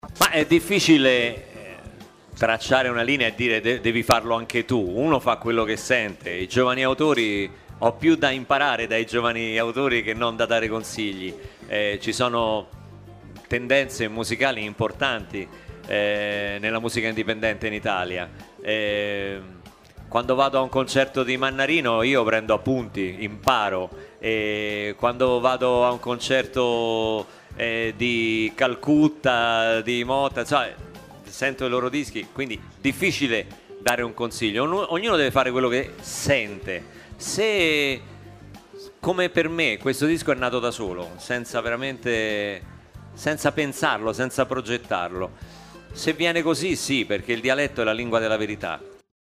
Ma è difficile tracciare una linea e dire devi farlo anche tu. Uno fa quello che sente. I giovani autori, ho più da imparare dai giovani autori che non da dare consigli. Ci sono tendenze musicali importanti nella musica indipendente in Italia. Quando vado a un concerto di Mannarino io prendo appunti, imparo, e quando vado a un concerto di Calcutta, di Motta, cioè, sento i loro dischi, quindi difficile dare un consiglio. Ognuno deve fare quello che sente. Se, come per me, questo disco è nato da solo, senza veramente, senza pensarlo, senza progettarlo. Se viene così, sì, perché il dialetto è la lingua della verità.